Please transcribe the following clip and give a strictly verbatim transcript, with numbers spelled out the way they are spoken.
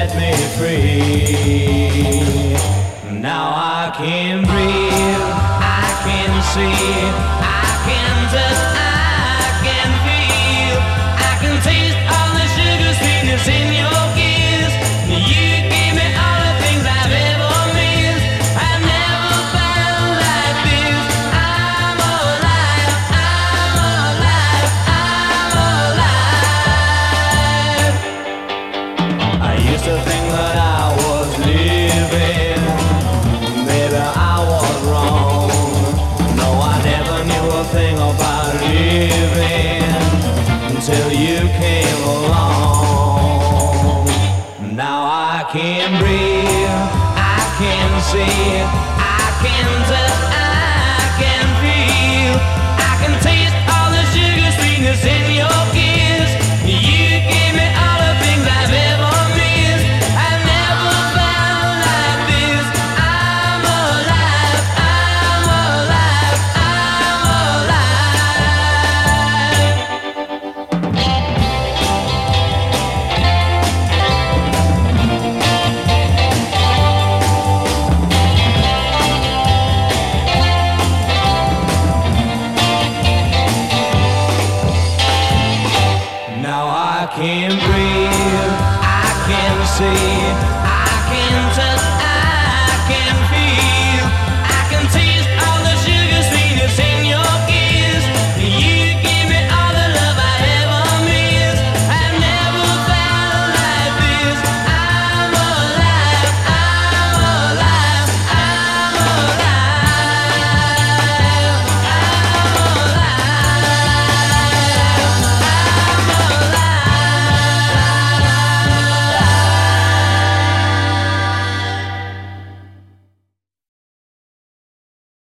set me free. Now I can breathe, I can see, I can touch, I can feel, I can taste all the sugar sweetness in your kiss. You gave me all the things I've ever missed. I've never felt like this. I'm alive, I'm alive, I'm alive. I used to think that I was living, maybe I was wrong. No, I never knew a thing about living until you came along. Now I can breathe, I can see, I can touch, I can feel, I can taste all the sugar sweetness in your kiss. You gave me all the things I've ever missed. I've never felt like this. I'm alive, I'm alive, I'm alive. Now I can breathe, I can see, I can touch.